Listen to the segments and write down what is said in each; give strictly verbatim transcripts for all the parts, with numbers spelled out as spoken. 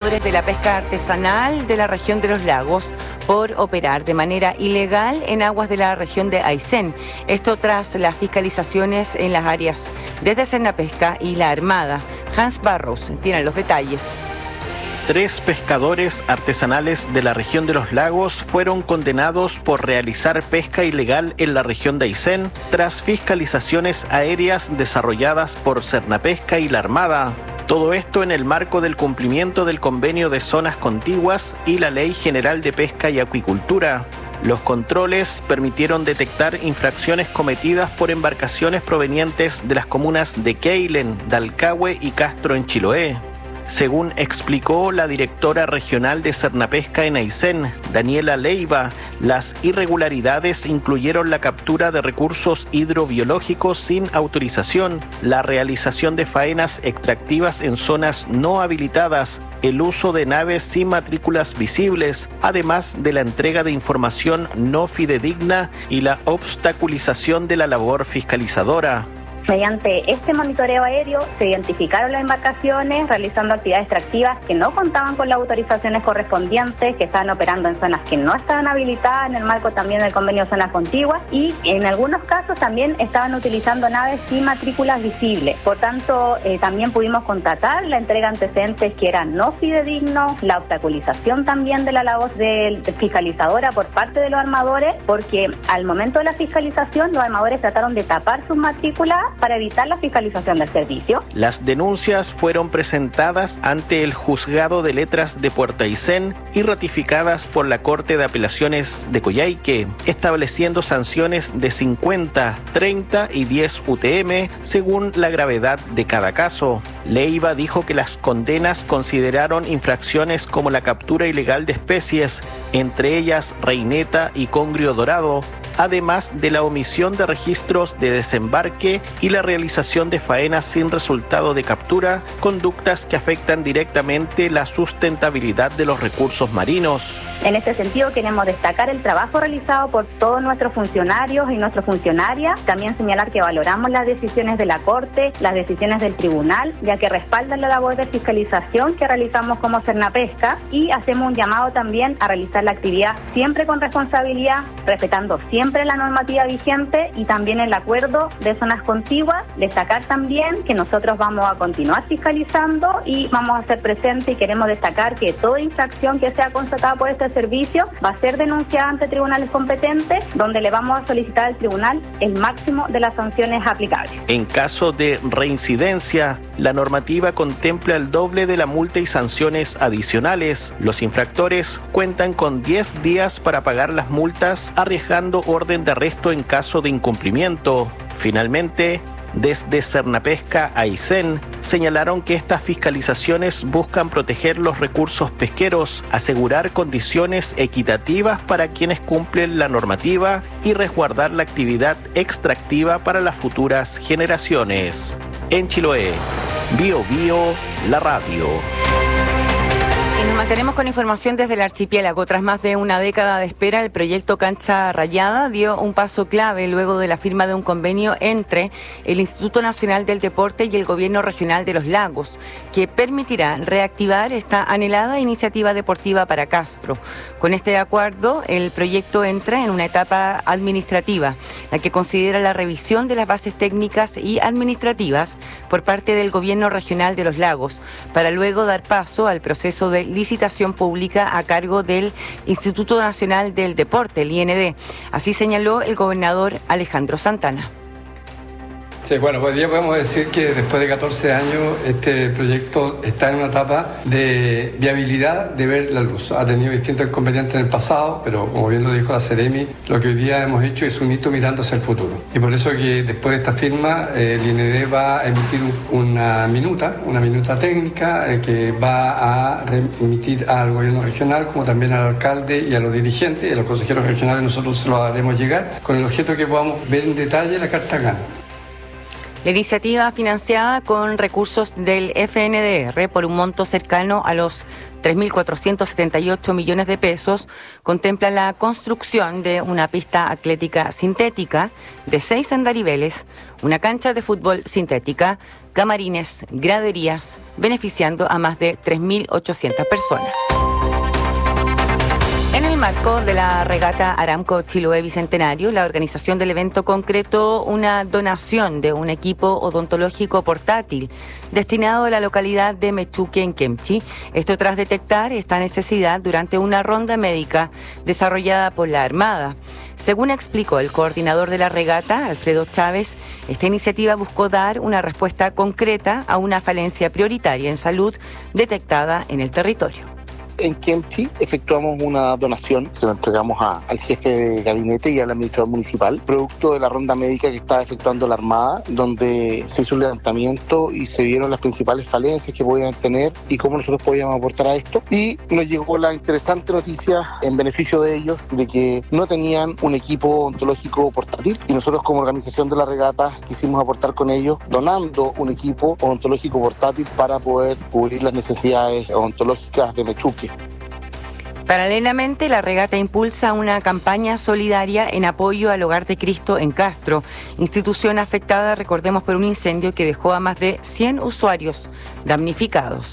pescadores de la pesca artesanal de la región de los lagos por operar de manera ilegal en aguas de la región de Aysén. Esto tras las fiscalizaciones en las áreas desde Cernapesca y la Armada. Hans Barros tiene los detalles. Tres pescadores artesanales de la región de los lagos fueron condenados por realizar pesca ilegal en la región de Aysén tras fiscalizaciones aéreas desarrolladas por Cernapesca y la Armada. Todo esto en el marco del cumplimiento del Convenio de Zonas Contiguas y la Ley General de Pesca y Acuicultura. Los controles permitieron detectar infracciones cometidas por embarcaciones provenientes de las comunas de Keilen, Dalcahue y Castro en Chiloé. Según explicó la directora regional de Cernapesca en Aysén, Daniela Leiva, las irregularidades incluyeron la captura de recursos hidrobiológicos sin autorización, la realización de faenas extractivas en zonas no habilitadas, el uso de naves sin matrículas visibles, además de la entrega de información no fidedigna y la obstaculización de la labor fiscalizadora. Mediante este monitoreo aéreo se identificaron las embarcaciones realizando actividades extractivas que no contaban con las autorizaciones correspondientes, que estaban operando en zonas que no estaban habilitadas en el marco también del convenio de zonas contiguas y en algunos casos también estaban utilizando naves sin matrículas visibles. Por tanto, eh, también pudimos constatar la entrega de antecedentes que eran no fidedignos, la obstaculización también de la labor de, de fiscalizadora por parte de los armadores, porque al momento de la fiscalización los armadores trataron de tapar sus matrículas para evitar la fiscalización del servicio. Las denuncias fueron presentadas ante el Juzgado de Letras de Puerto Aysén y ratificadas por la Corte de Apelaciones de Coyhaique, estableciendo sanciones de cincuenta, treinta y diez U T M según la gravedad de cada caso. Leiva dijo que las condenas consideraron infracciones como la captura ilegal de especies, entre ellas reineta y congrio dorado, además de la omisión de registros de desembarque y la realización de faenas sin resultado de captura, conductas que afectan directamente la sustentabilidad de los recursos marinos. En este sentido queremos destacar el trabajo realizado por todos nuestros funcionarios y nuestras funcionarias, también señalar que valoramos las decisiones de la Corte, las decisiones del Tribunal, ya que respaldan la labor de fiscalización que realizamos como Cernapesca y hacemos un llamado también a realizar la actividad siempre con responsabilidad, respetando siempre la normativa vigente y también el acuerdo de zonas contiguas. Destacar también que nosotros vamos a continuar fiscalizando y vamos a ser presentes y queremos destacar que toda infracción que sea constatada por este servicio va a ser denunciada ante tribunales competentes, donde le vamos a solicitar al tribunal el máximo de las sanciones aplicables. En caso de reincidencia, la normativa contempla el doble de la multa y sanciones adicionales. Los infractores cuentan con diez días para pagar las multas, arriesgando orden de arresto en caso de incumplimiento. Finalmente, desde Cernapesca a Aysén, señalaron que estas fiscalizaciones buscan proteger los recursos pesqueros, asegurar condiciones equitativas para quienes cumplen la normativa y resguardar la actividad extractiva para las futuras generaciones. En Chiloé, Bio Bio, la radio. Y nos mantenemos con información desde el archipiélago. Tras más de una década de espera, el proyecto Cancha Rayada dio un paso clave luego de la firma de un convenio entre el Instituto Nacional del Deporte y el Gobierno Regional de los Lagos, que permitirá reactivar esta anhelada iniciativa deportiva para Castro. Con este acuerdo, el proyecto entra en una etapa administrativa, la que considera la revisión de las bases técnicas y administrativas por parte del Gobierno Regional de los Lagos, para luego dar paso al proceso de licitación pública a cargo del Instituto Nacional del Deporte, el I N D. Así señaló el gobernador Alejandro Santana. Sí, bueno, pues ya podemos decir que después de catorce años este proyecto está en una etapa de viabilidad de ver la luz. Ha tenido distintos inconvenientes en el pasado, pero como bien lo dijo la Seremi, lo que hoy día hemos hecho es un hito mirando hacia el futuro. Y por eso que después de esta firma, eh, el I N D va a emitir una minuta, una minuta técnica eh, que va a remitir al gobierno regional, como también al alcalde y a los dirigentes y a los consejeros regionales. Nosotros se lo haremos llegar con el objeto que podamos ver en detalle la carta gana. La iniciativa, financiada con recursos del F N D R por un monto cercano a los tres mil cuatrocientos setenta y ocho millones de pesos, contempla la construcción de una pista atlética sintética de seis andariveles, una cancha de fútbol sintética, camarines, graderías, beneficiando a más de tres mil ochocientas personas. En el marco de la regata Aramco Chiloé Bicentenario, la organización del evento concretó una donación de un equipo odontológico portátil destinado a la localidad de Mechuque, en Kemchi. Esto tras detectar esta necesidad durante una ronda médica desarrollada por la Armada. Según explicó el coordinador de la regata, Alfredo Chávez, esta iniciativa buscó dar una respuesta concreta a una falencia prioritaria en salud detectada en el territorio. En Kemchi efectuamos una donación, se lo entregamos a, al jefe de gabinete y al administrador municipal, producto de la ronda médica que estaba efectuando la Armada, donde se hizo un levantamiento y se vieron las principales falencias que podían tener y cómo nosotros podíamos aportar a esto. Y nos llegó la interesante noticia en beneficio de ellos de que no tenían un equipo odontológico portátil y nosotros como organización de la regata quisimos aportar con ellos donando un equipo odontológico portátil para poder cubrir las necesidades odontológicas de Mechuque. Paralelamente, la regata impulsa una campaña solidaria en apoyo al Hogar de Cristo en Castro, institución afectada, recordemos, por un incendio que dejó a más de cien usuarios damnificados.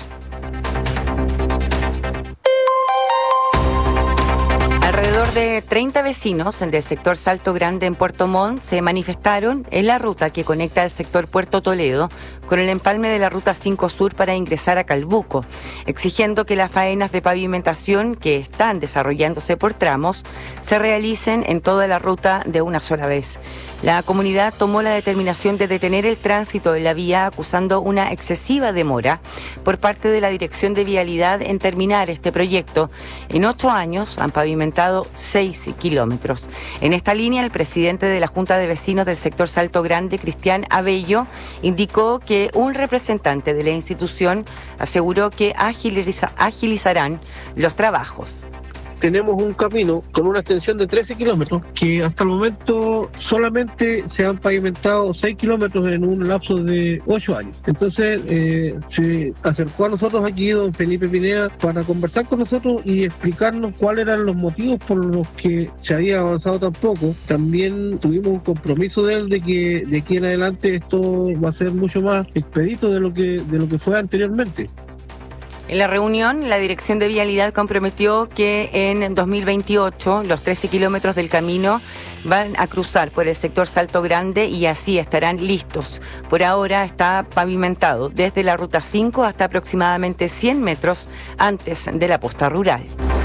Alrededor de treinta vecinos del sector Salto Grande en Puerto Montt se manifestaron en la ruta que conecta el sector Puerto Toledo con el empalme de la Ruta cinco Sur para ingresar a Calbuco, exigiendo que las faenas de pavimentación que están desarrollándose por tramos se realicen en toda la ruta de una sola vez. La comunidad tomó la determinación de detener el tránsito de la vía, acusando una excesiva demora por parte de la Dirección de Vialidad en terminar este proyecto. En ocho años han pavimentado seis kilómetros. En esta línea, el presidente de la Junta de Vecinos del sector Salto Grande, Cristian Abello, indicó que un representante de la institución aseguró que agiliza, agilizarán los trabajos. Tenemos un camino con una extensión de trece kilómetros que hasta el momento solamente se han pavimentado seis kilómetros en un lapso de ocho años. Entonces eh, se acercó a nosotros aquí don Felipe Pineda para conversar con nosotros y explicarnos cuáles eran los motivos por los que se había avanzado tan poco. También tuvimos un compromiso de él de que de aquí en adelante esto va a ser mucho más expedito de lo que, de lo que fue anteriormente. En la reunión, la Dirección de Vialidad comprometió que en dos mil veintiocho los trece kilómetros del camino van a cruzar por el sector Salto Grande y así estarán listos. Por ahora está pavimentado desde la Ruta cinco hasta aproximadamente cien metros antes de la posta rural.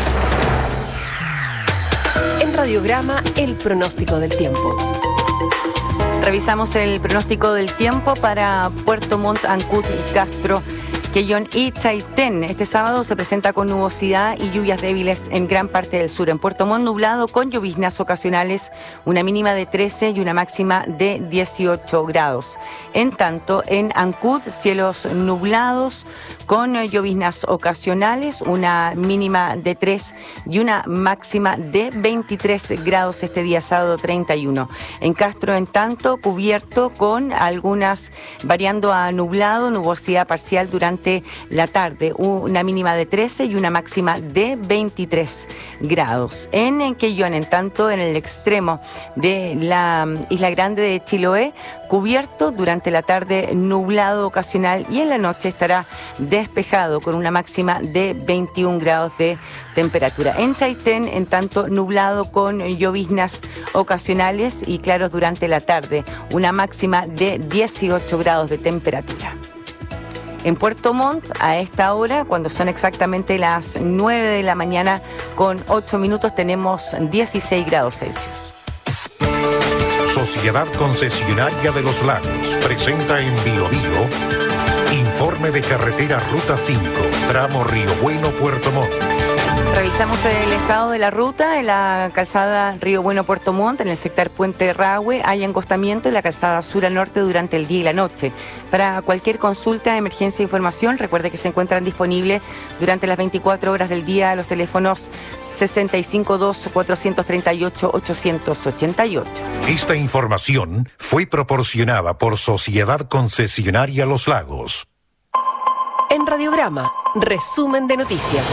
En Radiograma, el pronóstico del tiempo. Revisamos el pronóstico del tiempo para Puerto Montt, Ancud y Castro, Quellón y Chaitén. Este sábado se presenta con nubosidad y lluvias débiles en gran parte del sur. En Puerto Montt, nublado con lloviznas ocasionales, una mínima de trece y una máxima de dieciocho grados. En tanto, en Ancud, cielos nublados con lloviznas ocasionales, una mínima de tres y una máxima de veintitrés grados este día sábado treinta y uno. En Castro, en tanto, cubierto con algunas variando a nublado, nubosidad parcial durante la tarde, una mínima de trece y una máxima de veintitrés grados. En Quellón, en tanto, en el extremo de la Isla Grande de Chiloé, cubierto durante la tarde, nublado ocasional y en la noche estará despejado con una máxima de veintiún grados de temperatura. En Chaitén, en tanto, nublado con lloviznas ocasionales y claros durante la tarde, una máxima de dieciocho grados de temperatura. En Puerto Montt, a esta hora, cuando son exactamente las nueve de la mañana con ocho minutos, tenemos dieciséis grados Celsius. Sociedad Concesionaria de los Lagos presenta en Bio Bio informe de carretera Ruta cinco, tramo Río Bueno, Puerto Montt. Revisamos el estado de la ruta. En la calzada Río Bueno Puerto Montt, en el sector Puente Rahue, hay engostamiento en la calzada sur a norte durante el día y la noche. Para cualquier consulta, emergencia e información, recuerde que se encuentran disponibles durante las veinticuatro horas del día los teléfonos sesenta y cinco dos, cuatrocientos treinta y ocho, ochocientos ochenta y ocho. Esta información fue proporcionada por Sociedad Concesionaria Los Lagos. En Radiograma, resumen de noticias.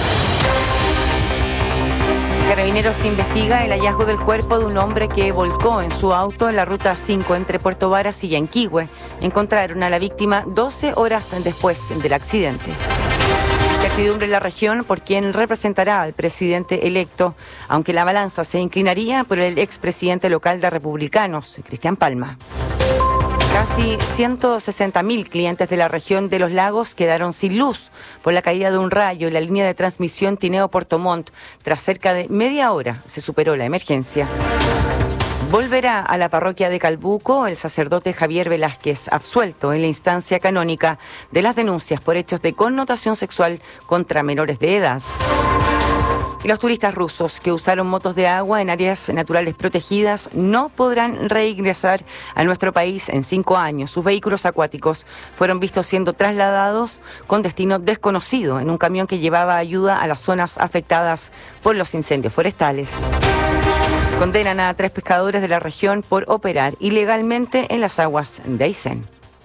Carabineros investiga el hallazgo del cuerpo de un hombre que volcó en su auto en la ruta cinco entre Puerto Varas y Yanquihue. Encontraron a la víctima doce horas después del accidente. Incertidumbre en la región por quien representará al presidente electo, aunque la balanza se inclinaría por el expresidente local de Republicanos, Cristian Palma. Casi ciento sesenta mil clientes de la región de Los Lagos quedaron sin luz por la caída de un rayo en la línea de transmisión Tineo-Puerto Montt. Tras cerca de media hora se superó la emergencia. Volverá a la parroquia de Calbuco el sacerdote Javier Velázquez, absuelto en la instancia canónica de las denuncias por hechos de connotación sexual contra menores de edad. Y los turistas rusos que usaron motos de agua en áreas naturales protegidas no podrán reingresar a nuestro país en cinco años. Sus vehículos acuáticos fueron vistos siendo trasladados con destino desconocido en un camión que llevaba ayuda a las zonas afectadas por los incendios forestales. Condenan a tres pescadores de la región por operar ilegalmente en las aguas de Aysén.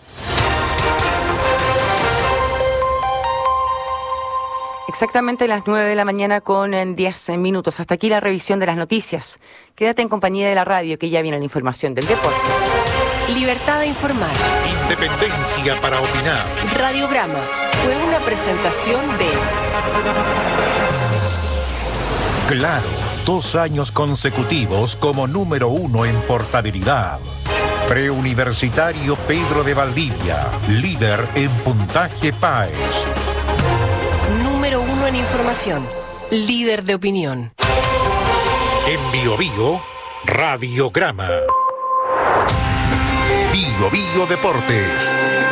Exactamente las nueve de la mañana con diez minutos. Hasta aquí la revisión de las noticias. Quédate en compañía de la radio, que ya viene la información del deporte. Libertad de informar. Independencia para opinar. Radiograma fue una presentación de Claro, dos años consecutivos como número uno en portabilidad. Preuniversitario Pedro de Valdivia, líder en puntaje PAES. Número uno en información, líder de opinión. En Bio Bio, Radiograma. Bio Bio Deportes.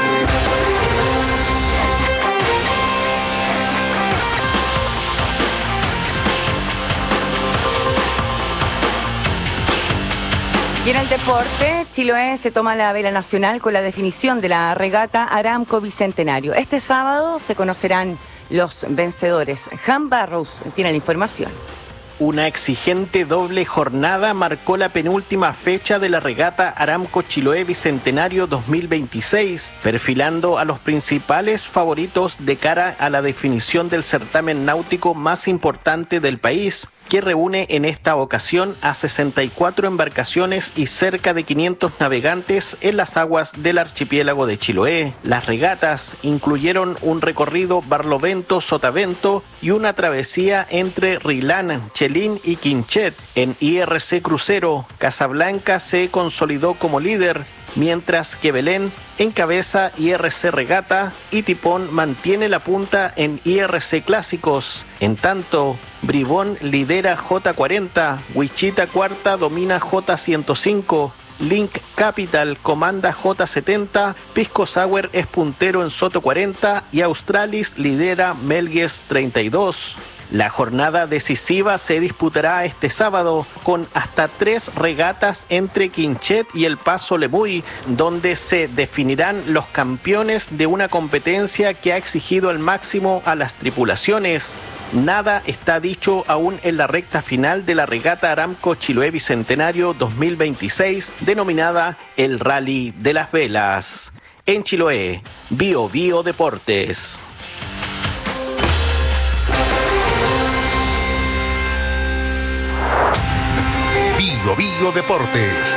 Y en el deporte, Chiloé se toma la vela nacional con la definición de la regata Aramco Bicentenario. Este sábado se conocerán los vencedores. Han Barrows tiene la información. Una exigente doble jornada marcó la penúltima fecha de la regata Aramco Chiloé Bicentenario dos mil veintiséis, perfilando a los principales favoritos de cara a la definición del certamen náutico más importante del país, que reúne en esta ocasión a sesenta y cuatro embarcaciones y cerca de quinientos navegantes en las aguas del archipiélago de Chiloé. Las regatas incluyeron un recorrido Barlovento-Sotavento y una travesía entre Rilán, Chelín y Quinchet. En I R C Crucero, Casablanca se consolidó como líder, mientras que Belén encabeza I R C Regata y Tipón mantiene la punta en I R C Clásicos. En tanto, Bribón lidera J cuarenta, Wichita cuarta domina J ciento cinco, Link Capital comanda J setenta, Pisco Sour es puntero en Soto cuarenta y Australis lidera Melgues treinta y dos. La jornada decisiva se disputará este sábado con hasta tres regatas entre Quinchet y el Paso Lemuy, donde se definirán los campeones de una competencia que ha exigido el máximo a las tripulaciones. Nada está dicho aún en la recta final de la regata Aramco Chiloé Bicentenario dos mil veintiséis, denominada el Rally de las Velas. En Chiloé, Bio Bio Deportes. Bio Bio Deportes.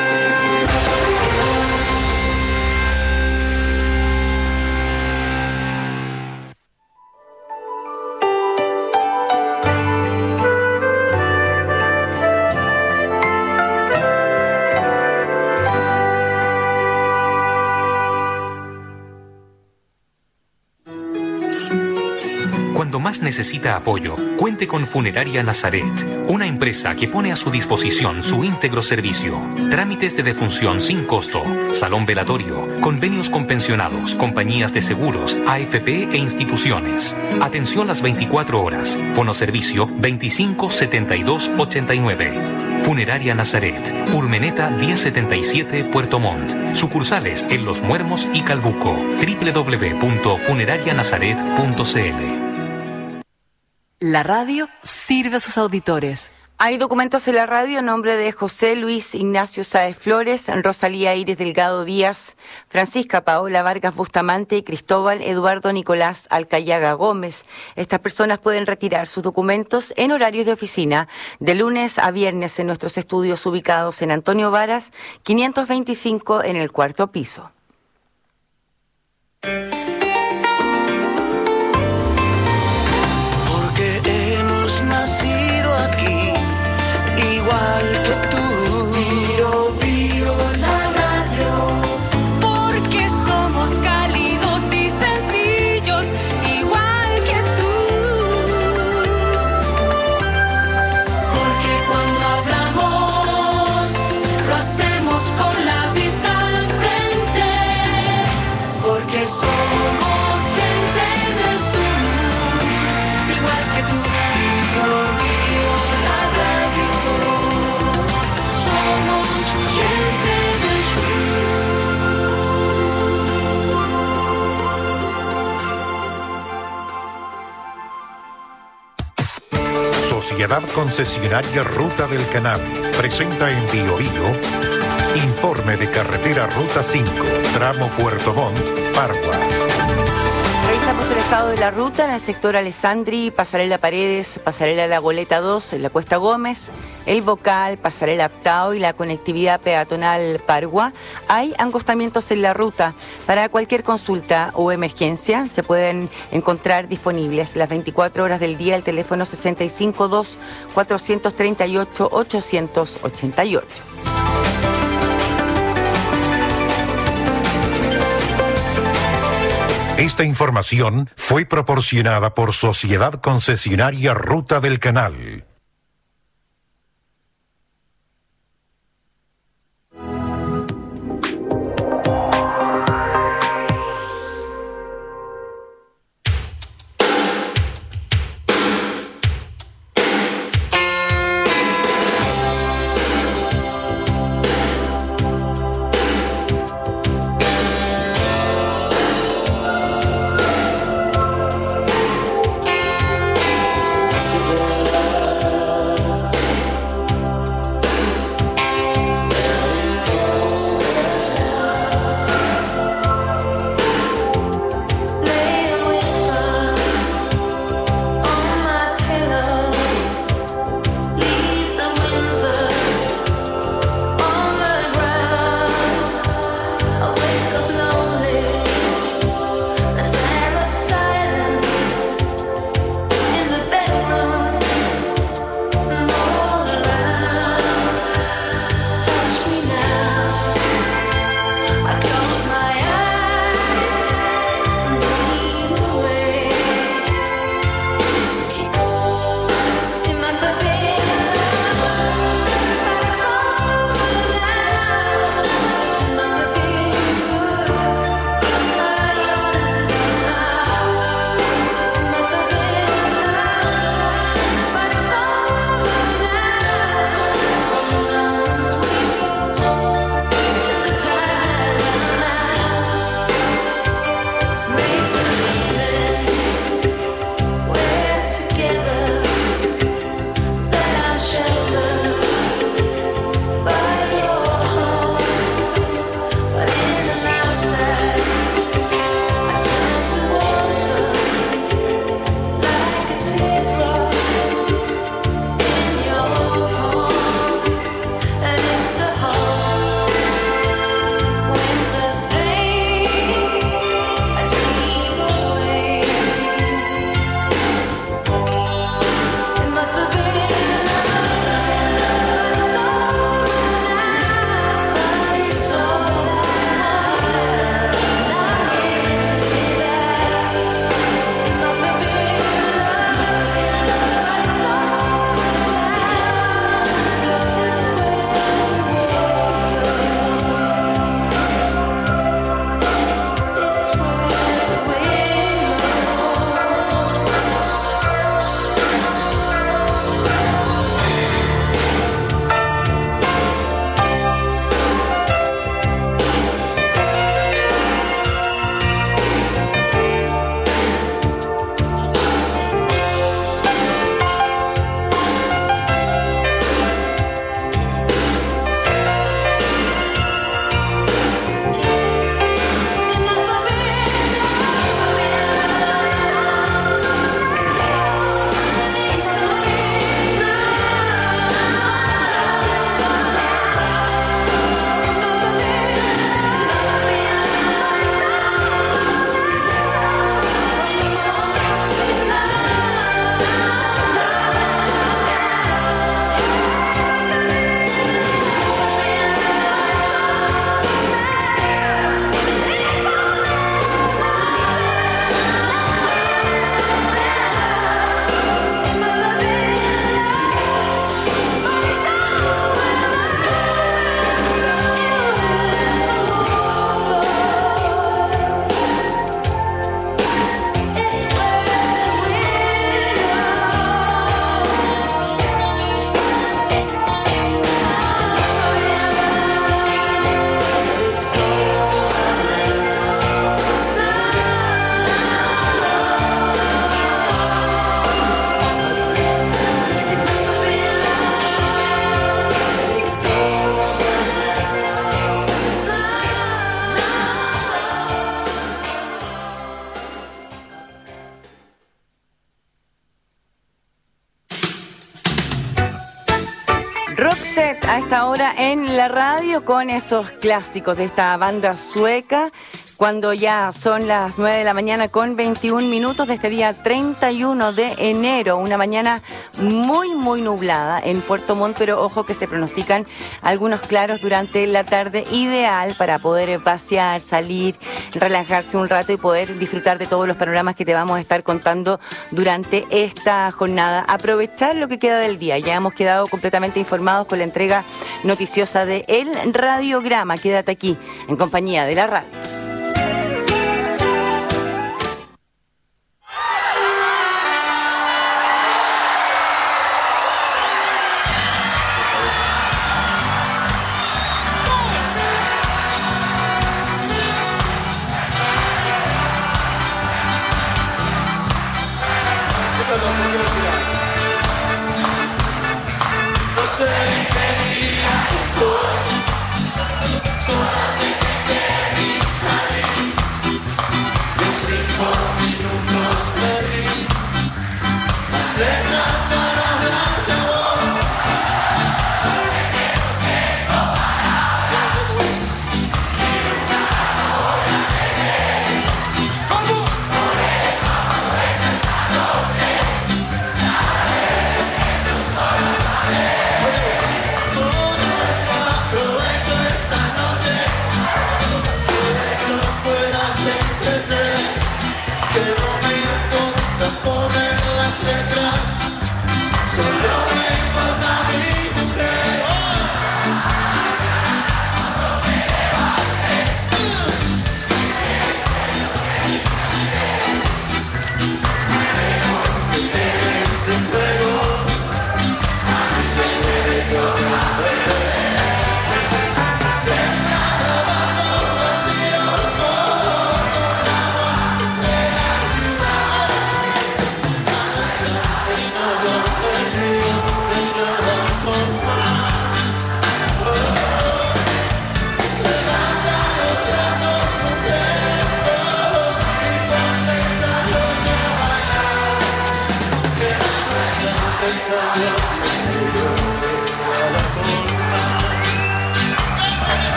Cuando más necesita apoyo, cuente con Funeraria Nazaret, una empresa que pone a su disposición su íntegro servicio. Trámites de defunción sin costo, salón velatorio, convenios con pensionados, compañías de seguros, A F P e instituciones. Atención las veinticuatro horas. Fonoservicio veinticinco setenta y dos ochenta y nueve. Funeraria Nazaret, Urmeneta diez setenta y siete, Puerto Montt. Sucursales en Los Muermos y Calbuco. doble u doble u doble u punto funeraria nazaret punto c l. La radio sirve a sus auditores. Hay documentos en la radio en nombre de José Luis Ignacio Sáez Flores, Rosalía Iris Delgado Díaz, Francisca Paola Vargas Bustamante y Cristóbal Eduardo Nicolás Alcayaga Gómez. Estas personas pueden retirar sus documentos en horarios de oficina de lunes a viernes en nuestros estudios ubicados en Antonio Varas, quinientos veinticinco en el cuarto piso. Porque hemos nacido aquí, igual que tú. Bio, bio, la radio. Porque somos cálidos y sencillos, igual que tú. Porque cuando hablamos, lo hacemos con la vista al frente. Porque somos gente del sur, igual que tú. Bio, bio, la radio. Somos gente del Sociedad Concesionaria Ruta del Canal presenta en Bio Bio informe de carretera Ruta cinco, tramo Puerto Montt, Pargua. Revisamos el estado de la ruta en el sector Alessandri, Pasarela Paredes, Pasarela La Goleta dos, en la Cuesta Gómez, El Bocal, Pasarela Aptao y la conectividad peatonal Pargua. Hay angostamientos en la ruta. Para cualquier consulta o emergencia se pueden encontrar disponibles las veinticuatro horas del día el teléfono sesenta y cinco dos, cuatrocientos treinta y ocho, ochocientos ochenta y ocho. Esta información fue proporcionada por Sociedad Concesionaria Ruta del Canal. Roxette a esta hora en la radio con esos clásicos de esta banda sueca. Cuando ya son las nueve de la mañana con veintiún minutos de este día treinta y uno de enero, una mañana muy muy nublada en Puerto Montt, pero ojo que se pronostican algunos claros durante la tarde, ideal para poder pasear, salir, relajarse un rato y poder disfrutar de todos los panoramas que te vamos a estar contando durante esta jornada. Aprovechar lo que queda del día, ya hemos quedado completamente informados con la entrega noticiosa de El Radiograma. Quédate aquí en compañía de la radio.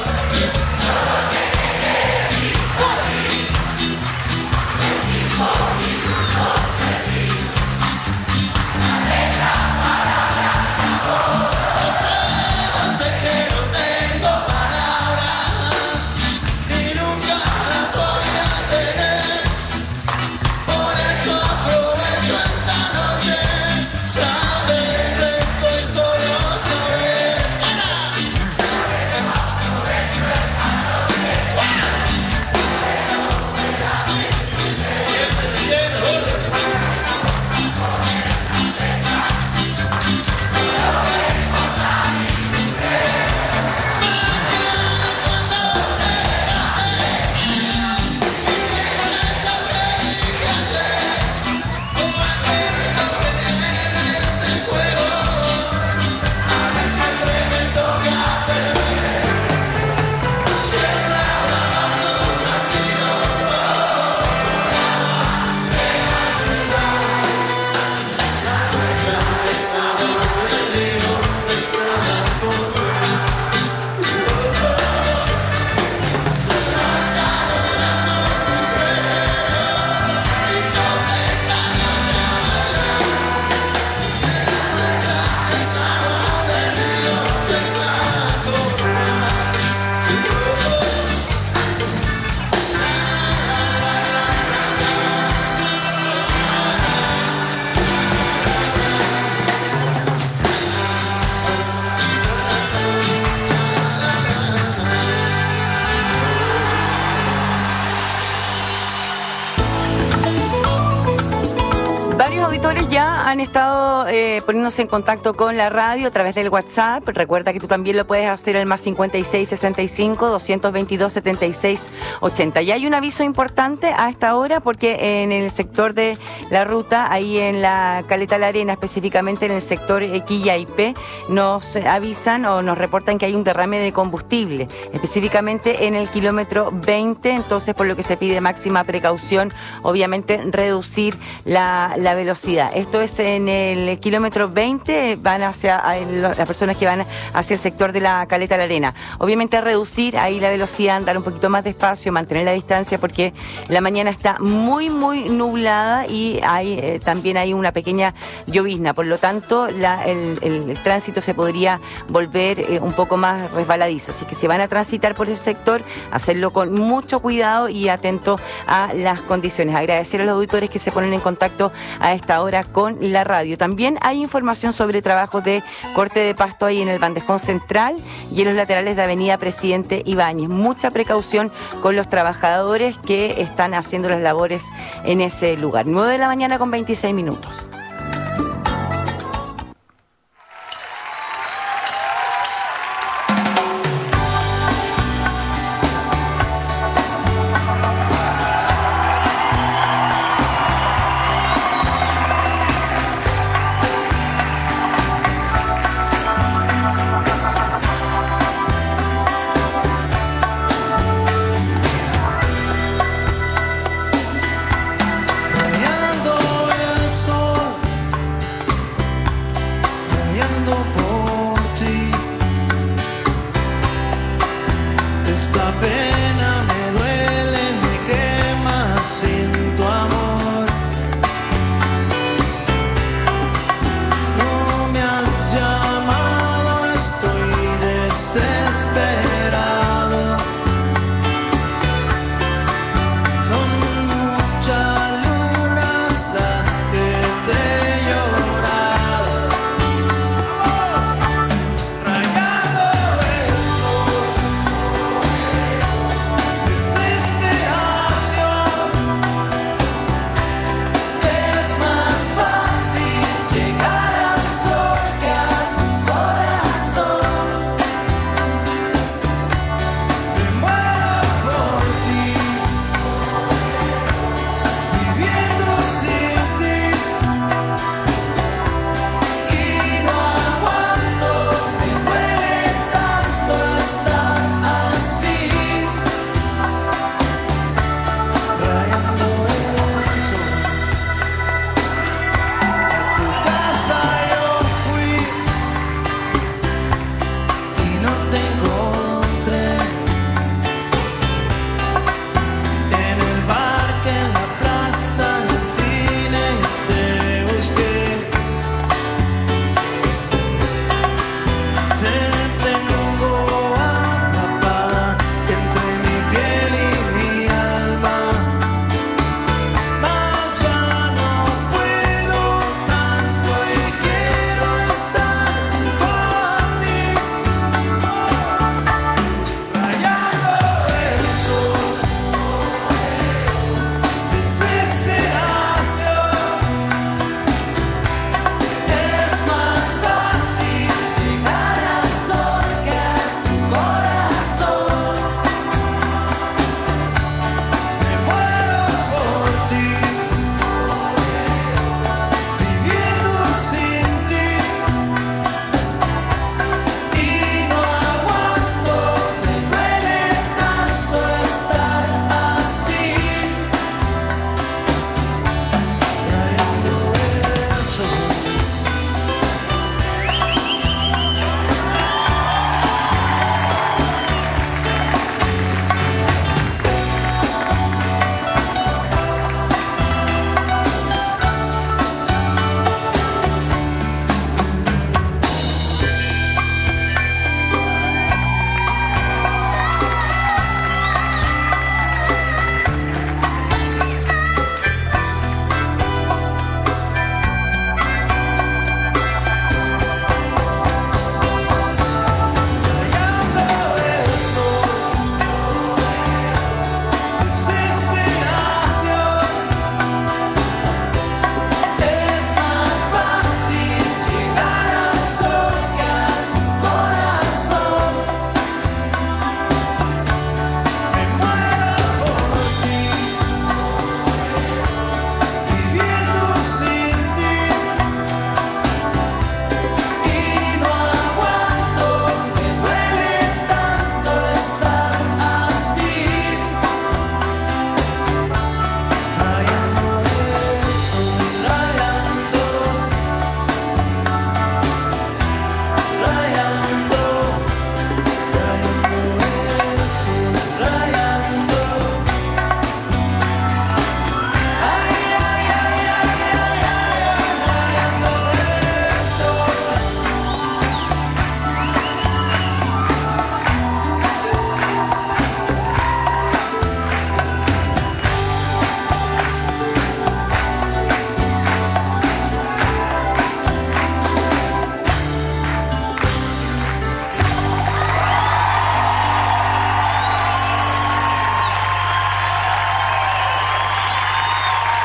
Oh! ya han estado eh, poniéndose en contacto con la radio a través del WhatsApp. Recuerda que tú también lo puedes hacer al más cincuenta y seis, sesenta y cinco, doscientos veintidós, setenta y seis, ochenta. Y hay un aviso importante a esta hora porque en el sector de la ruta, ahí en la Caleta La Arena, específicamente en el sector Quillaipe, nos avisan o nos reportan que hay un derrame de combustible, específicamente en el kilómetro veinte, entonces por lo que se pide máxima precaución, obviamente reducir la, la velocidad. Esto es en el kilómetro veinte, van hacia las personas que van hacia el sector de la Caleta La Arena. Obviamente reducir ahí la velocidad, andar un poquito más despacio, mantener la distancia porque la mañana está muy muy nublada y hay eh, también hay una pequeña llovizna, por lo tanto la, el, el, el tránsito se podría volver eh, un poco más resbaladizo, así que si van a transitar por ese sector, hacerlo con mucho cuidado y atento a las condiciones. Agradecer a los auditores que se ponen en contacto a esta hora con la radio. También hay información sobre trabajos de corte de pasto ahí en el bandejón central y en los laterales de avenida Presidente Ibáñez. Mucha precaución con los trabajadores que están haciendo las labores en ese lugar. nueve de la mañana con veintiséis minutos. Rayando el sol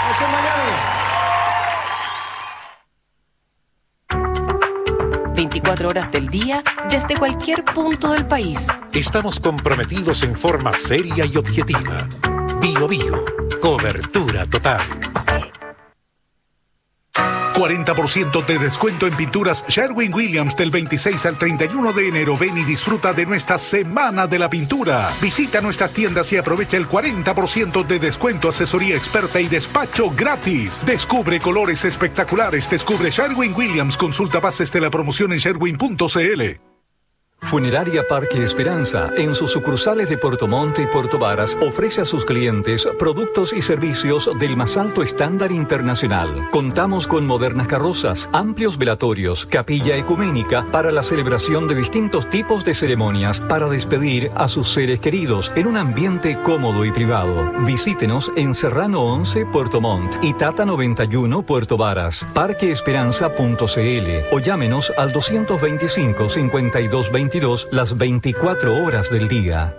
Hasta mañana. veinticuatro horas del día desde cualquier punto del país. Estamos comprometidos en forma seria y objetiva. Bio Bio, cobertura total. cuarenta por ciento de descuento en pinturas Sherwin-Williams del veintiséis al treinta y uno de enero. Ven y disfruta de nuestra Semana de la Pintura. Visita nuestras tiendas y aprovecha el cuarenta por ciento de descuento, asesoría experta y despacho gratis. Descubre colores espectaculares. Descubre Sherwin-Williams. Consulta bases de la promoción en sherwin punto c l. Funeraria Parque Esperanza, en sus sucursales de Puerto Montt y Puerto Varas, ofrece a sus clientes productos y servicios del más alto estándar internacional. Contamos con modernas carrozas, amplios velatorios, capilla ecuménica para la celebración de distintos tipos de ceremonias para despedir a sus seres queridos en un ambiente cómodo y privado. Visítenos en Serrano once, Puerto Montt y Tata noventa y uno, Puerto Varas, parque esperanza punto c l o llámenos al doscientos veinticinco, cincuenta y dos veintidós las veinticuatro horas del día.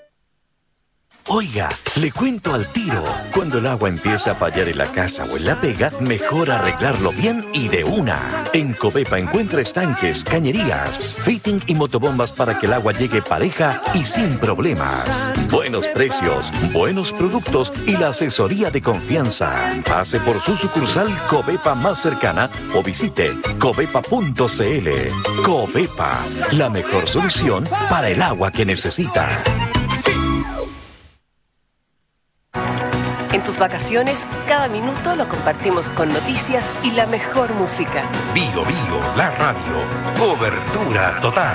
Oiga, le cuento al tiro. Cuando el agua empieza a fallar en la casa o en la pega, mejor arreglarlo bien y de una. En Covepa encuentra estanques, cañerías, fitting y motobombas para que el agua llegue pareja y sin problemas. Buenos precios, buenos productos y la asesoría de confianza. Pase por su sucursal Covepa más cercana o visite covepa punto c l. Covepa, la mejor solución para el agua que necesitas. En tus vacaciones, cada minuto lo compartimos con noticias y la mejor música. Bio Bio, la radio, cobertura total.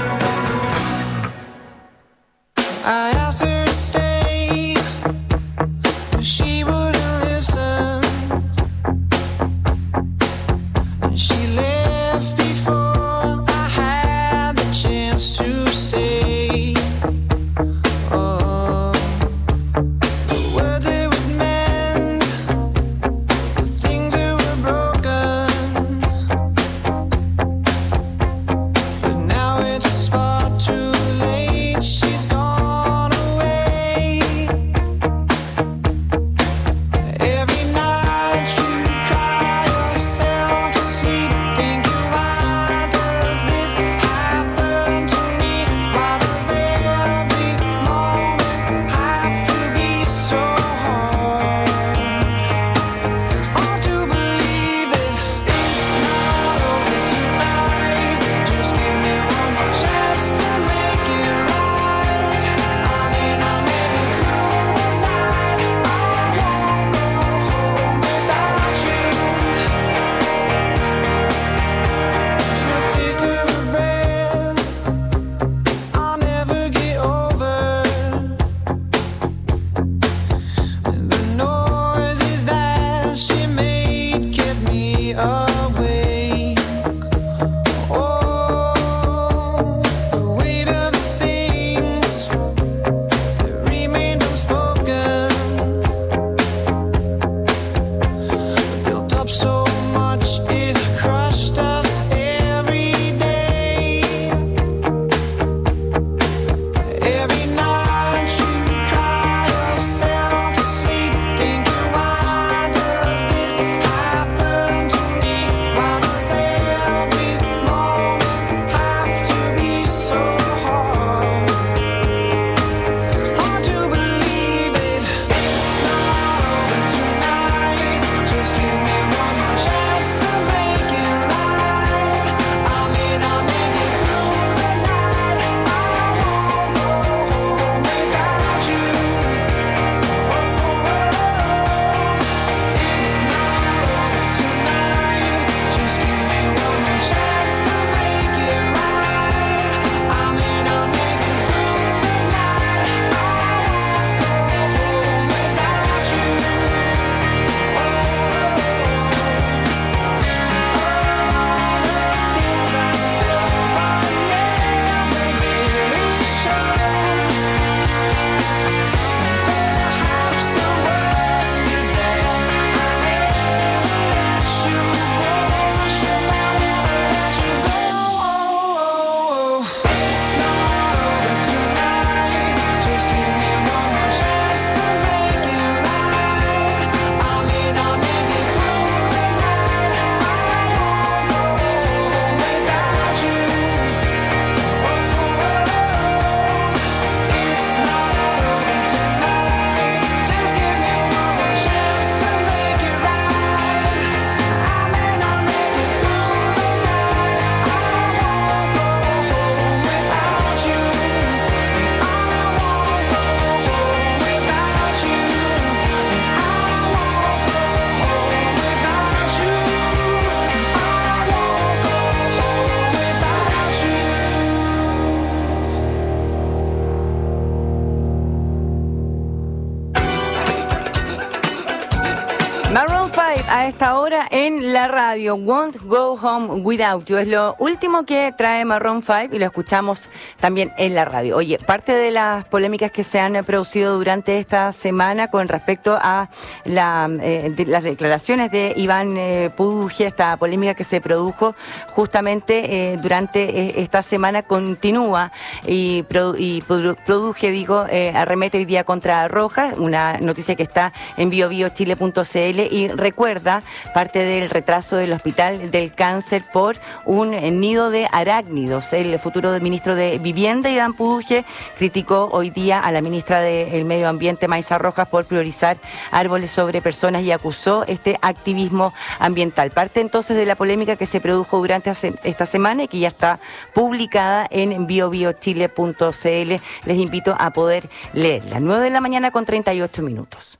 I asked her to stay, but she wouldn't listen. And she left before I had the chance to say, oh, the words it would mend, the things that were broken. But now it's Maroon cinco a esta hora en la radio. Won't Go Home Without You es lo último que trae Maroon cinco y lo escuchamos también en la radio. Oye, parte de las polémicas que se han producido durante esta semana con respecto a la, eh, de las declaraciones de Iván eh, Puduje, esta polémica que se produjo justamente eh, durante eh, esta semana continúa y, produ y Puduje, digo, eh, arremete hoy día contra Rojas, una noticia que está en bio bio chile punto c l y recuerda parte del retraso del Hospital del Cáncer por un nido de arácnidos. El futuro ministro de Vivienda, Iván Puduje, criticó hoy día a la ministra del Medio Ambiente, Maysa Rojas, por priorizar árboles sobre personas y acusó este activismo ambiental. Parte entonces de la polémica que se produjo durante esta semana y que ya está publicada en bio bio chile punto c l. Les invito a poder leerla. nueve de la mañana con treinta y ocho minutos.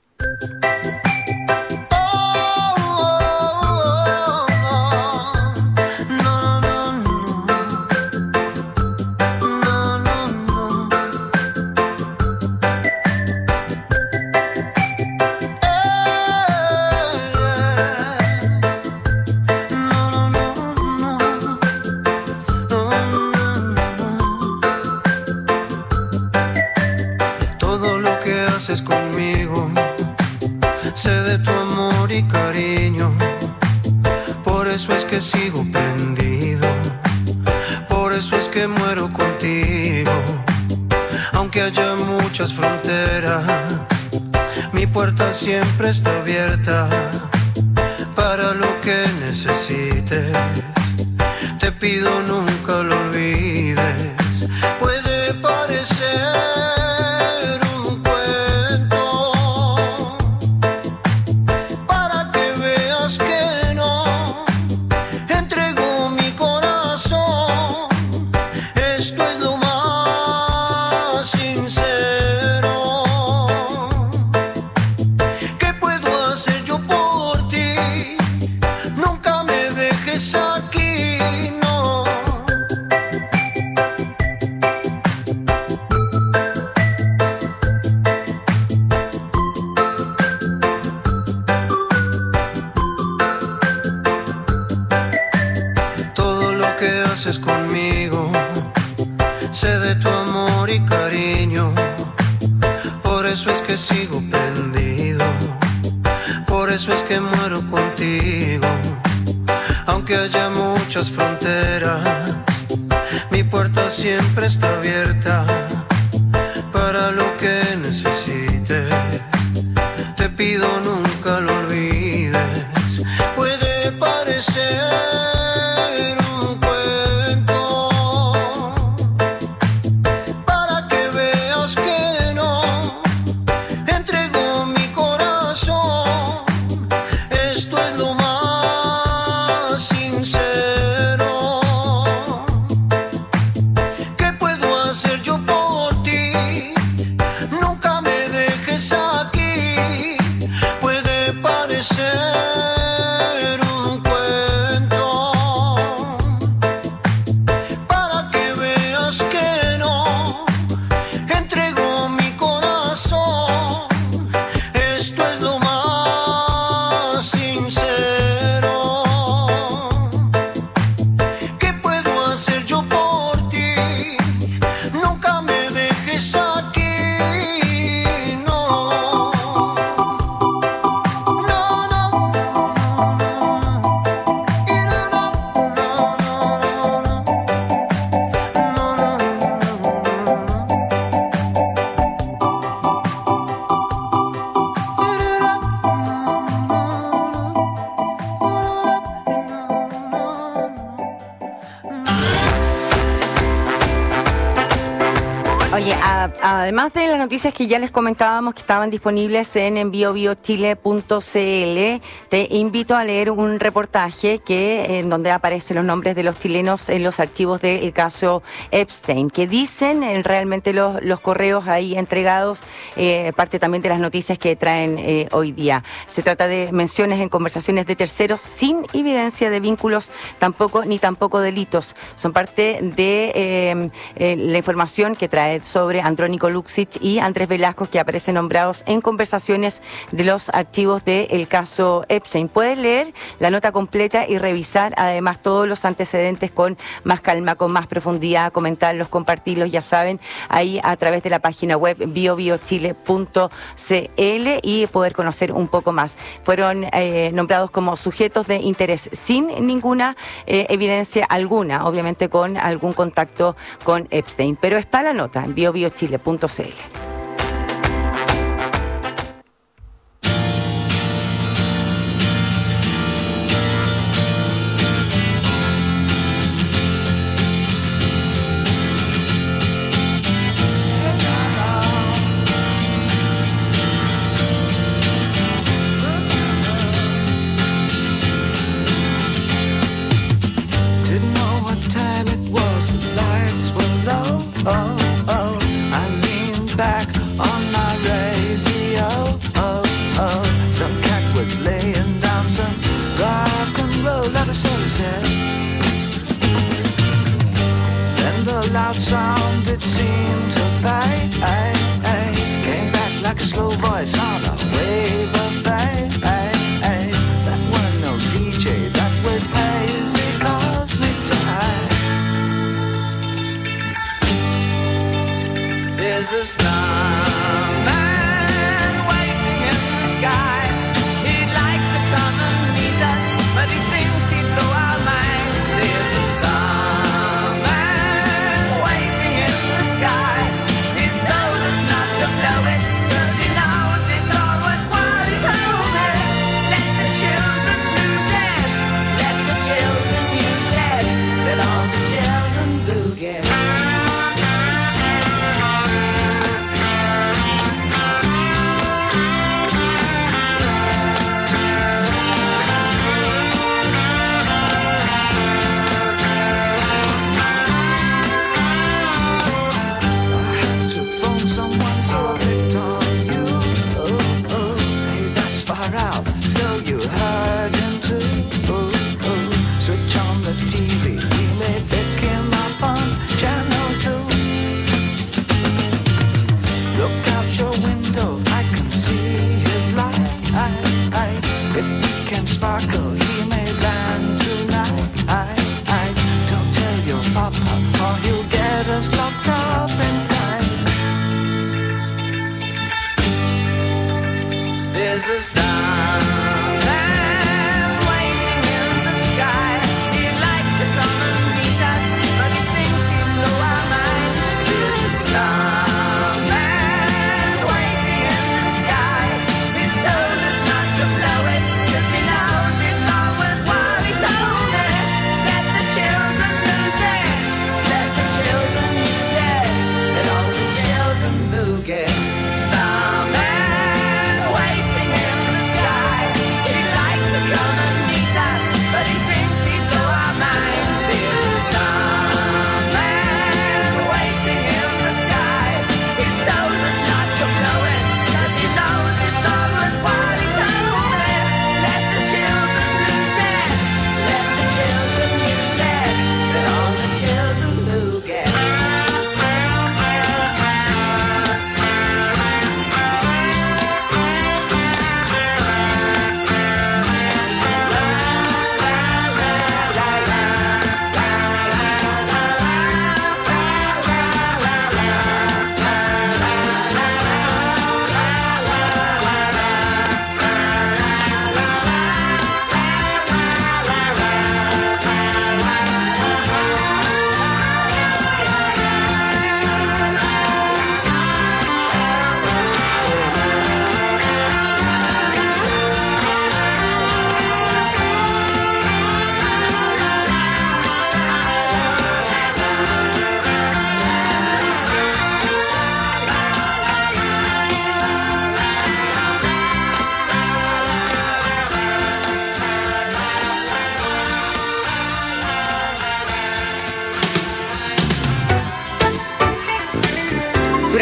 Conmigo, sé de tu amor y cariño, por eso es que sigo prendido, por eso es que muero contigo, aunque haya muchas fronteras, mi puerta siempre está abierta, para lo que necesites, te pido nunca lo olvides, puede parecer conmigo, sé de tu amor y cariño, por eso es que sigo prendido, por eso es que muero contigo, aunque haya muchas fronteras, mi puerta siempre está abierta, para lo que necesites, te pido nunca lo olvides, puede parecer Oye, a, además de las noticias que ya les comentábamos que estaban disponibles en bio bio chile punto c l, te invito a leer un reportaje que en donde aparecen los nombres de los chilenos en los archivos del caso Epstein, que dicen eh, realmente los, los correos ahí entregados, eh, parte también de las noticias que traen eh, hoy día. Se trata de menciones en conversaciones de terceros sin evidencia de vínculos tampoco ni tampoco delitos. Son parte de eh, eh, la información que trae sobre Andrónico Nico Luxich y Andrés Velasco, que aparecen nombrados en conversaciones de los archivos del caso Epstein. Puedes leer la nota completa y revisar además todos los antecedentes con más calma, con más profundidad, comentarlos, compartirlos, ya saben, ahí a través de la página web bio bio chile punto c l y poder conocer un poco más. Fueron eh, nombrados como sujetos de interés sin ninguna eh, evidencia alguna, obviamente con algún contacto con Epstein. Pero está la nota en bio bio chile punto c l. Loud sound, it seemed to fade. Came back like a slow voice on a wave of fade. That was no D J, that was hazy cosmic jive. There's a starman waiting in the sky. He'd like to come and meet us, but he thinks he'd blow our minds. There's a star There's a starman waiting in the sky. He'd like to come and meet us, but he thinks he'll blow our minds. There's a starman waiting in the sky. He's told us not to blow it, 'cause he knows it's all worthwhile. He told me, let the children lose it, let the children use it, let all the children boogie. Starman waiting in the sky.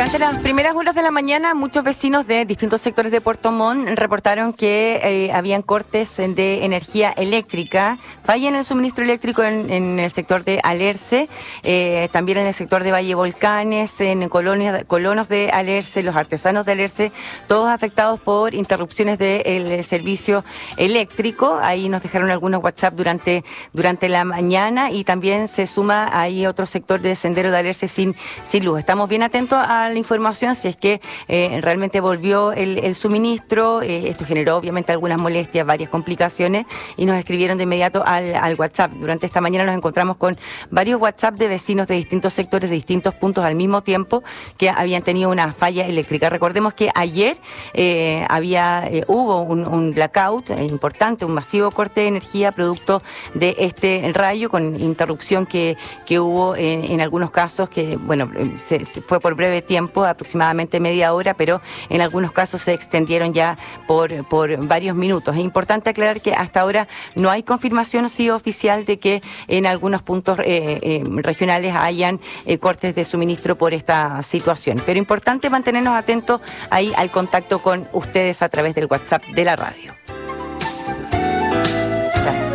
Durante las primeras horas de la mañana, muchos vecinos de distintos sectores de Puerto Montt reportaron que eh, habían cortes de energía eléctrica, falla en el suministro eléctrico en, en el sector de Alerce, eh, también en el sector de Valle Volcanes, en colonias, colonos de Alerce, los artesanos de Alerce, todos afectados por interrupciones del servicio eléctrico. Ahí nos dejaron algunos WhatsApp durante, durante la mañana, y también se suma ahí otro sector de Sendero de Alerce sin, sin luz. Estamos bien atentos a la información si es que eh, realmente volvió el, el suministro. Eh, esto generó obviamente algunas molestias, varias complicaciones, y nos escribieron de inmediato al, al WhatsApp. Durante esta mañana nos encontramos con varios WhatsApp de vecinos de distintos sectores, de distintos puntos al mismo tiempo, que habían tenido una falla eléctrica. Recordemos que ayer eh, había eh, hubo un, un blackout eh, importante, un masivo corte de energía producto de este rayo, con interrupción que, que hubo en, en algunos casos, que bueno, se, se fue por breve tiempo, aproximadamente media hora, pero en algunos casos se extendieron ya por, por varios minutos. Es importante aclarar que hasta ahora no hay confirmación sí oficial de que en algunos puntos eh, eh, regionales hayan eh, cortes de suministro por esta situación. Pero importante mantenernos atentos ahí al contacto con ustedes a través del WhatsApp de la radio. Gracias.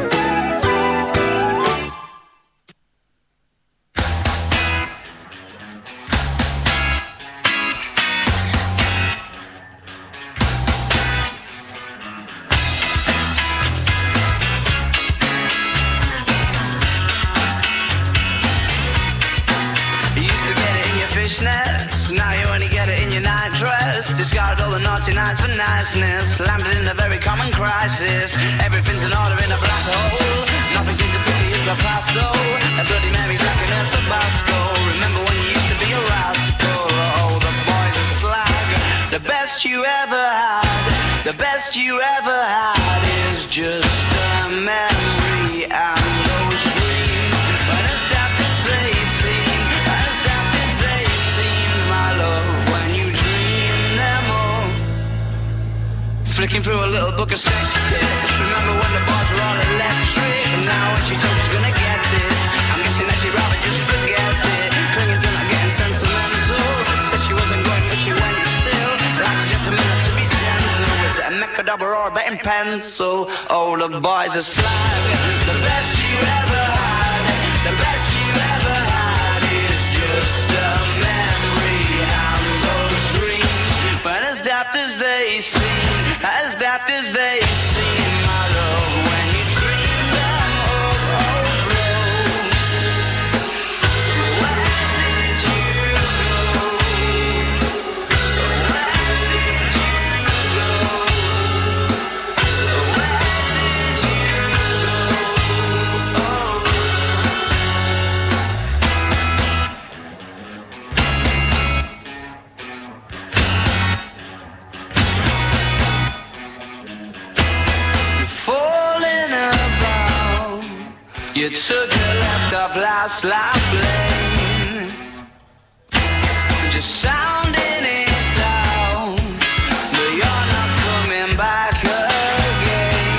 Fishnets, now you only get it in your night dress. Discarded all the naughty nights for niceness. Landed in a very common crisis. Everything's in order in a black hole. Nothing seems to pity is the past though. A Bloody Mary's like an El Tabasco. Remember when you used to be a rascal? Oh, the boys are slag. The best you ever had, the best you ever had is just a memory and those dreams. But as daft as they seem, as daft as they seem, my love, when you dream them all. Flicking through a little book of sex tips. Remember when the bars were all electric? And now when she told she's gonna get it, I'm guessing that she'd rather just forget it. Clinging to not getting sentimental. Said she wasn't going but she went still. Like a gentleman not to be gentle. Was it a Mechadobber or a betting pencil? Oh, the boys are slag. The best you ever had, the best you ever had is just a memory and those dreams. But as daft as they seem, as daft as they seem, my love, when you dream them overflow. Where did you go? Where did you go? Where did you go? Oh. Falling about, you took a left off last life lane, just sounding it out, but you're not coming back again.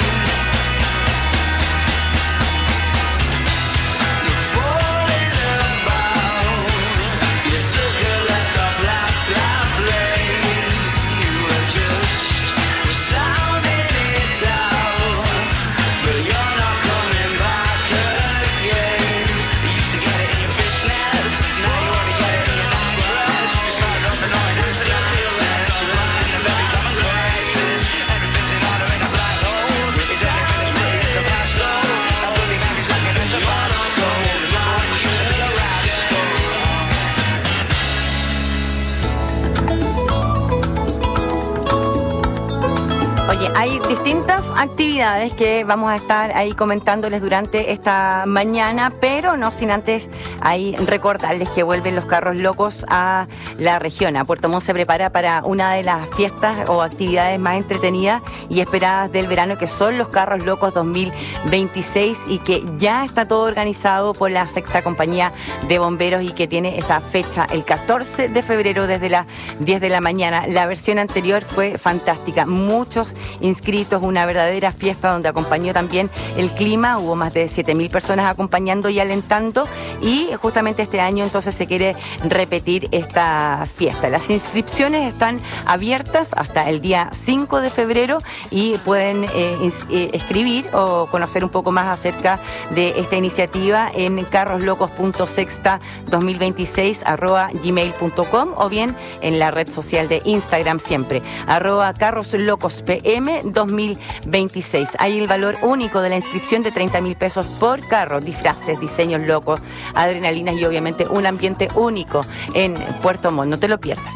You're falling about, you took a left off last life lane, you were just sounding it out, but you're not coming back again. You used to get it in your fishnets, now you only get it in your night dress. You started off annoying as the niceness, running in a very common crisis. Everything's in order in a black hole. Is everything as pretty as the past though? A Bloody Mary's like an El Tabasco. Remember when you used to be a rascal? Oye, hay distintas actividades que vamos a estar ahí comentándoles durante esta mañana, pero no sin antes ahí recordarles que vuelven los carros locos a la región. A Puerto Montt se prepara para una de las fiestas o actividades más entretenidas y esperadas del verano, que son los carros locos dos mil veintiséis, y que ya está todo organizado por la Sexta Compañía de Bomberos y que tiene esta fecha el catorce de febrero desde las diez de la mañana. La versión anterior fue fantástica, muchos inscritos, Esto es una verdadera fiesta donde acompañó también el clima, hubo más de siete mil personas acompañando y alentando, y justamente este año entonces se quiere repetir esta fiesta. Las inscripciones están abiertas hasta el día cinco de febrero y pueden eh, ins- eh, escribir o conocer un poco más acerca de esta iniciativa en carroslocos punto sexta dos mil veintiséis arroba gmail punto com o bien en la red social de Instagram siempre, arroba carroslocospm dos mil veintiséis. Hay el valor único de la inscripción de treinta mil pesos por carro, disfraces, diseños locos, adrenalinas y obviamente un ambiente único en Puerto Montt. No te lo pierdas.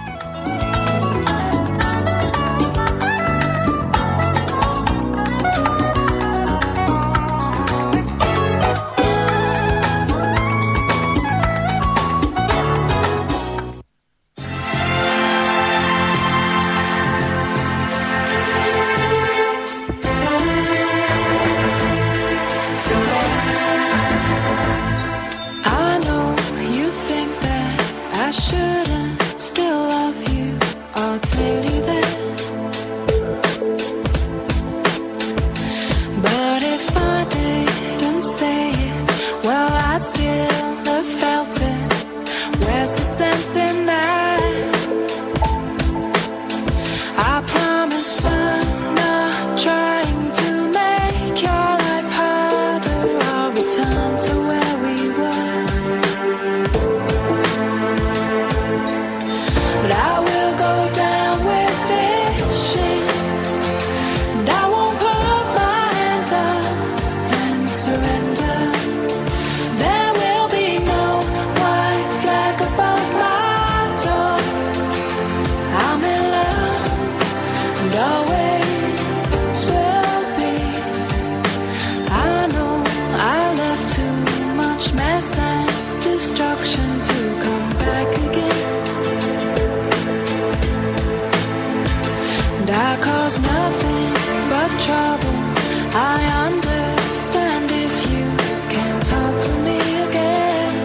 I know you think that I shouldn't still love you. I'll tell you that. But if I didn't say it, well, I'd still have felt it. Where's the sense in that? I promise I'm not trying to make your life harder. I'll return to where we were. But I will go down with this shit, and I won't put my hands up and surrender. There will be no white flag above my door. I'm in love, and always will be. I know I left too much mess and destruction to come back again. And I caused nothing but trouble. I understand if you can't talk to me again.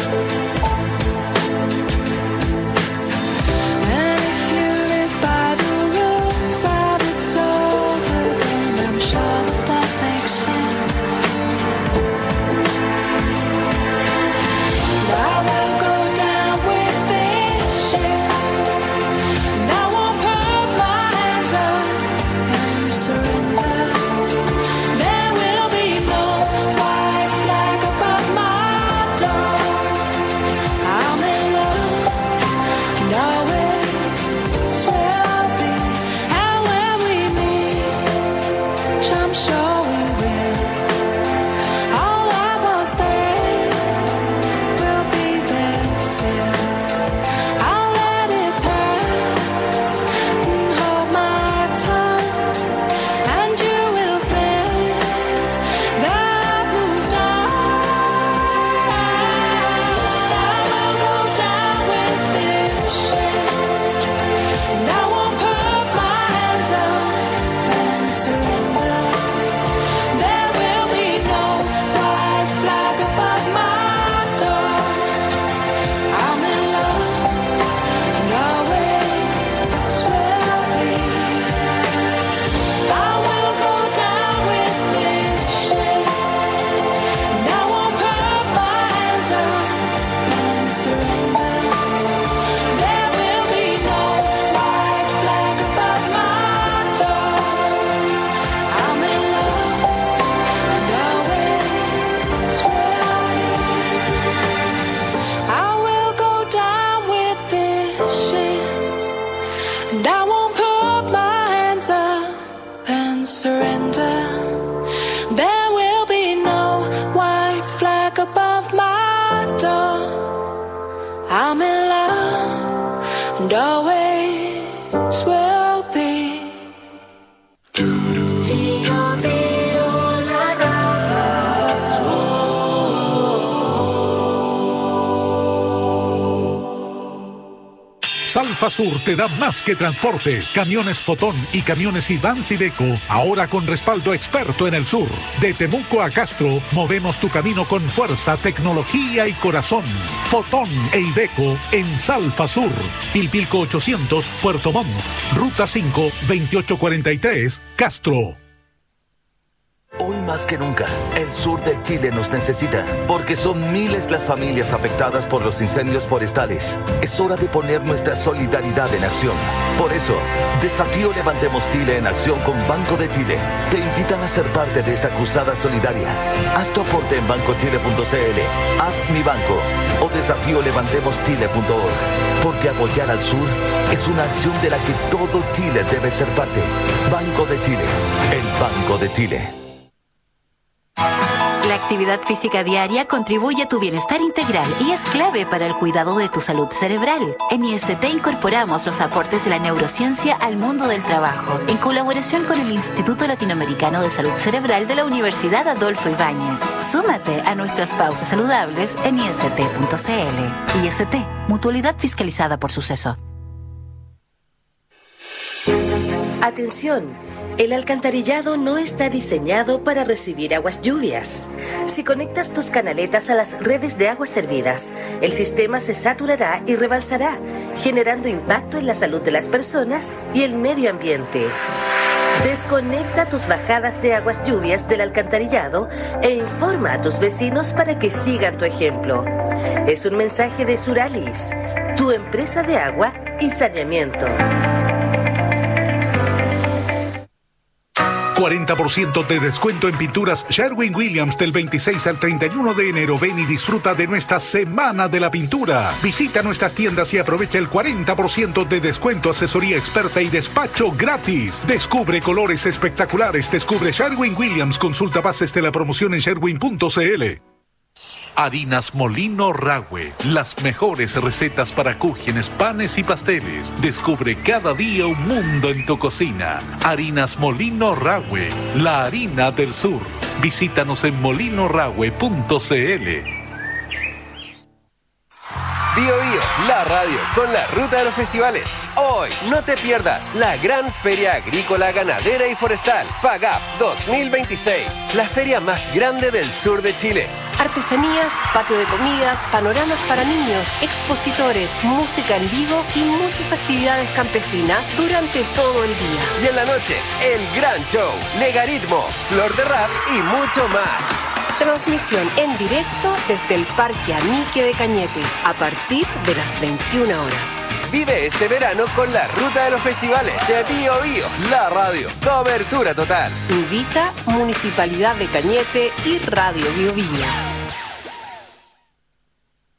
And if you live by the rules of it's over, then I'm sure that that makes sense. But I will go down with this shit, and I won't put my hands up and surrender. There will be no white flag above my door. I'm in love, and always will be. And when we meet, I'm sure we will. All I was there will be there still. I'll let it pass and hold my tongue, and you will think that I've moved on. I will go down with this shit, and I won't put my hands up and surrender. There will be no white flag above my door. I'm in love, and always will be. I will go down with this shit, and I won't put my hands up and surrender. There will be no white flag above my door. I'm in love, and always will be. I will go down with this shit, and I won't put my hands up and surrender. There will be no white flag above my door. I'm in love, and always will be. Salfa Sur te da más que transporte. Camiones Fotón y camiones Iván Iveco, ahora con respaldo experto en el sur. De Temuco a Castro, movemos tu camino con fuerza, tecnología y corazón. Fotón e Iveco en Salfa Sur. Pilpilco ochocientos, Puerto Montt. Ruta cinco, veintiocho cuarenta y tres, Castro. más que nunca, el sur de Chile nos necesita, porque son miles las familias afectadas por los incendios forestales. Es hora de poner nuestra solidaridad en acción. Por eso, Desafío Levantemos Chile en acción con Banco de Chile. Te invitan a ser parte de esta cruzada solidaria. Haz tu aporte en banco chile punto c l, App Mi Banco o desafío levantemos chile punto org. Porque apoyar al sur es una acción de la que todo Chile debe ser parte. Banco de Chile, el Banco de Chile. La actividad física diaria contribuye a tu bienestar integral y es clave para el cuidado de tu salud cerebral. En I S T incorporamos los aportes de la neurociencia al mundo del trabajo, en colaboración con el Instituto Latinoamericano de Salud Cerebral de la Universidad Adolfo Ibáñez. Súmate a nuestras pausas saludables en I S T punto c l. I S T, mutualidad fiscalizada por Suceso. Atención. El alcantarillado no está diseñado para recibir aguas lluvias. Si conectas tus canaletas a las redes de aguas servidas, el sistema se saturará y rebalsará, generando impacto en la salud de las personas y el medio ambiente. Desconecta tus bajadas de aguas lluvias del alcantarillado e informa a tus vecinos para que sigan tu ejemplo. Es un mensaje de Suralis, tu empresa de agua y saneamiento. cuarenta por ciento de descuento en pinturas Sherwin Williams del veintiséis al treinta y uno de enero. Ven y disfruta de nuestra Semana de la Pintura. Visita nuestras tiendas y aprovecha el cuarenta por ciento de descuento, asesoría experta y despacho gratis. Descubre colores espectaculares. Descubre Sherwin Williams. Consulta bases de la promoción en sherwin punto c l. Harinas Molino Rahue, las mejores recetas para cúgenes, panes y pasteles. Descubre cada día un mundo en tu cocina. Harinas Molino Rahue, la harina del sur. Visítanos en molino rahue punto c l. Bio Bio, la radio con la ruta de los festivales. Hoy no te pierdas la gran Feria Agrícola, Ganadera y Forestal FAGAF dos mil veintiséis, la feria más grande del sur de Chile. Artesanías, patio de comidas, panoramas para niños, expositores, música en vivo y muchas actividades campesinas durante todo el día. Y en la noche, el gran show, Legaritmo, Flor de Rap y mucho más. Transmisión en directo desde el Parque Amique de Cañete a partir de las veintiuna horas. Vive este verano con la ruta de los festivales de Bio Bio, la radio. Cobertura total. Invita Municipalidad de Cañete y Radio Bio Bio.